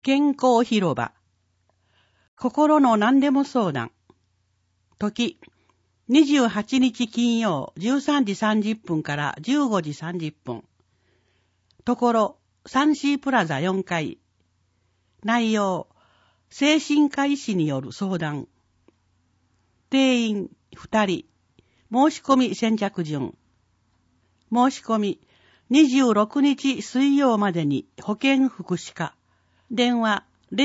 健康広場。心の何でも相談。時、28日金曜13時30分から15時30分。ところ、サンシープラザ4階。内容、精神科医師による相談。定員2人。申し込み先着順。申し込み、26日水曜までに保健福祉課。電話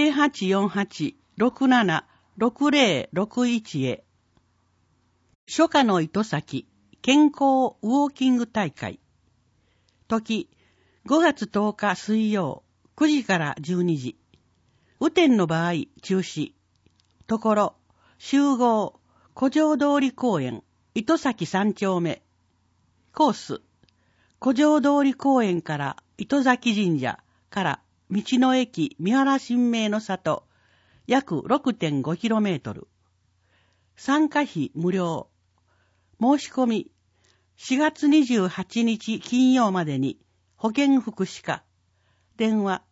0848-676061 へ。初夏の糸先、健康ウォーキング大会。時、5月10日水曜、9時から12時。雨天の場合、中止。ところ、集合、古城通り公園、糸先3丁目。コース、古城通り公園から糸崎神社から道の駅三原神明の里、約 6.5km。参加費無料。申し込み、4月28日金曜までに保健福祉課。電話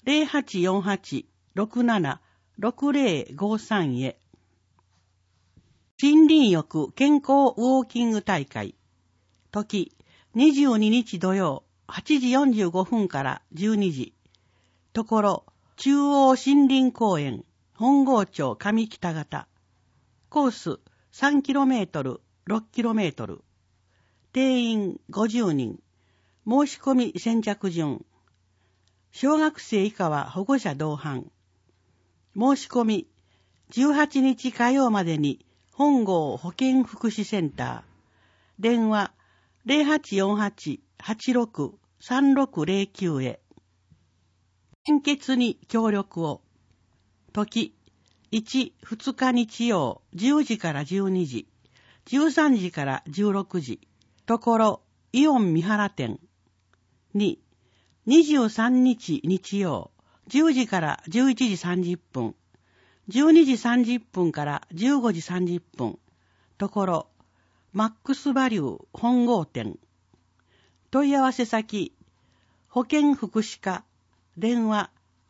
0848-676053 へ。森林浴健康ウォーキング大会。時、22日土曜8時45分から12時。ところ、中央森林公園、本郷町上北方。コース 3km、6km。定員50人。申し込み先着順。小学生以下は保護者同伴。申し込み、18日火曜までに本郷保健福祉センター。電話0848-863609 へ。献血に協力を。時、1、2日日曜、10時から12時、13時から16時。ところ、イオン三原店。2、23日日曜、10時から11時30分、12時30分から15時30分。ところ、マックスバリュー本郷店。問い合わせ先、保健福祉課。電話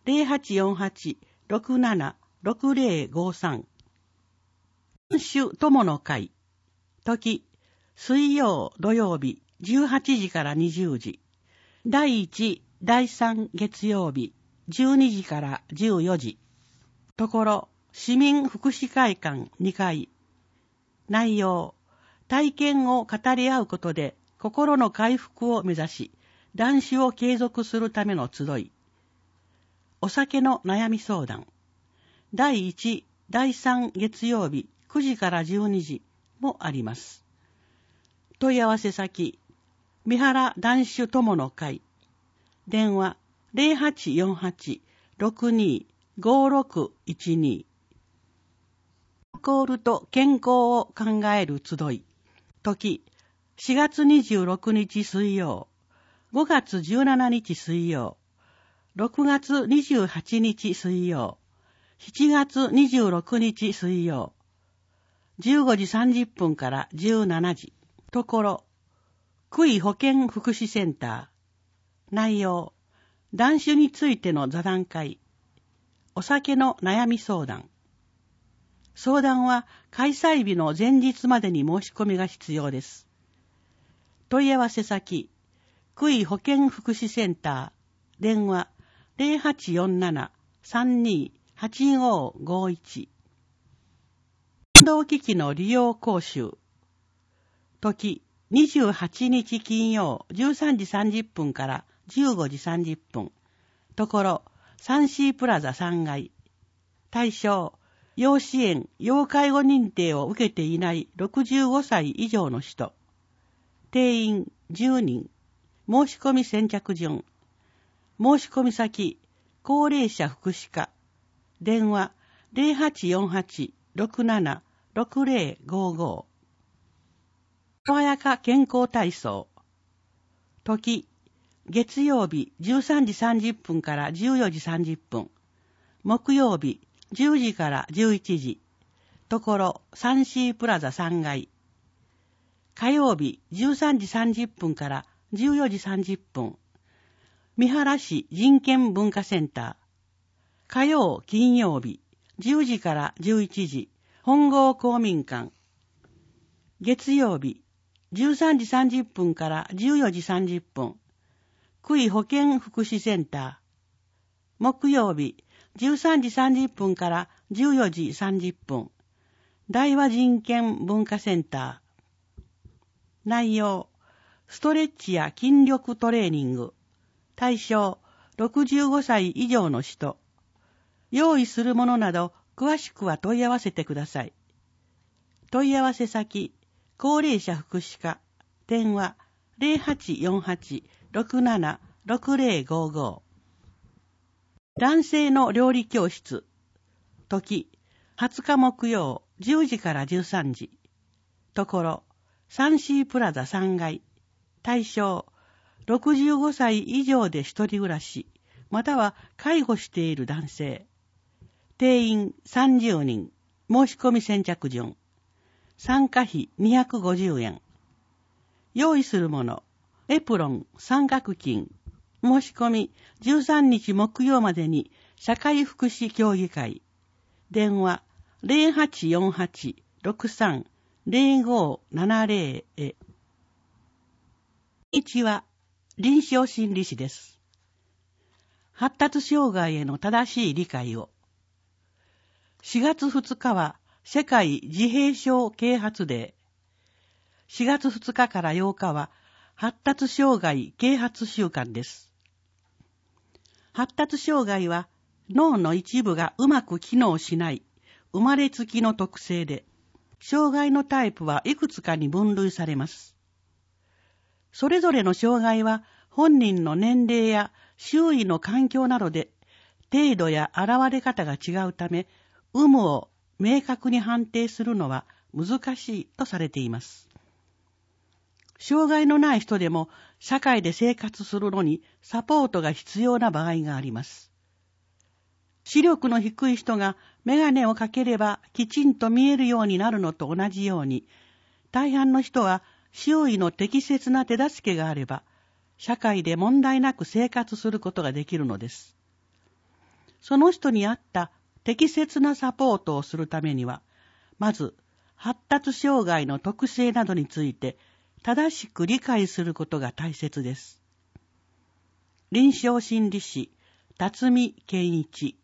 0848-676053。飲酒友の会。時、水曜土曜日18時から20時。第1、第3月曜日12時から14時。ところ、市民福祉会館2階。内容、体験を語り合うことで心の回復を目指し、断酒を継続するための集い。お酒の悩み相談。第1、第3月曜日9時から12時もあります。問い合わせ先、三原断酒友の会。電話0848-625612。アルコールと健康を考える集い。時、4月26日水曜、5月17日水曜、6月28日水曜、7月26日水曜、15時30分から17時。ところ、区医保健福祉センター。内容、断酒についての座談会。お酒の悩み相談。相談は開催日の前日までに申し込みが必要です。問い合わせ先、区医保健福祉センター。電話0847-328551。電動機器の利用講習。時、28日金曜13時30分から15時30分。ところ、サンシープラザ3階。対象、要支援・要介護認定を受けていない65歳以上の人。定員10人。申し込み先着順。申し込み先、高齢者福祉課。電話0848-676055。爽やか健康体操。時、月曜日13時30分から14時30分。木曜日10時から11時。ところ、サンシープラザ3階。火曜日13時30分から14時30分。三原市人権文化センター。 火曜、金曜日、10時から11時、本郷公民館。月曜日、13時30分から14時30分、区医保健福祉センター。木曜日、13時30分から14時30分、大和人権文化センター。内容、ストレッチや筋力トレーニング。対象、65歳以上の人。用意するものなど、詳しくは問い合わせてください。問い合わせ先、高齢者福祉課。電話、0848-676055。男性の料理教室。時、20日木曜、10時から13時。ところ、サンシープラザ3階。対象、65歳以上で一人暮らし、または介護している男性。定員30人。申し込み先着順。参加費250円。用意するもの、エプロン、三角巾。申し込み13日木曜までに社会福祉協議会。電話0848-63-0570へ。1は臨床心理士です。発達障害への正しい理解を。4月2日は世界自閉症啓発デー。4月2日から8日は発達障害啓発週間です。発達障害は脳の一部がうまく機能しない生まれつきの特性で、障害のタイプはいくつかに分類されます。それぞれの障害は本人の年齢や周囲の環境などで程度や現れ方が違うため、有無を明確に判定するのは難しいとされています。障害のない人でも社会で生活するのにサポートが必要な場合があります。視力の低い人が眼鏡をかければきちんと見えるようになるのと同じように、大半の人は周囲の適切な手助けがあれば、社会で問題なく生活することができるのです。その人に合った適切なサポートをするためには、まず発達障害の特性などについて正しく理解することが大切です。臨床心理士、辰巳健一。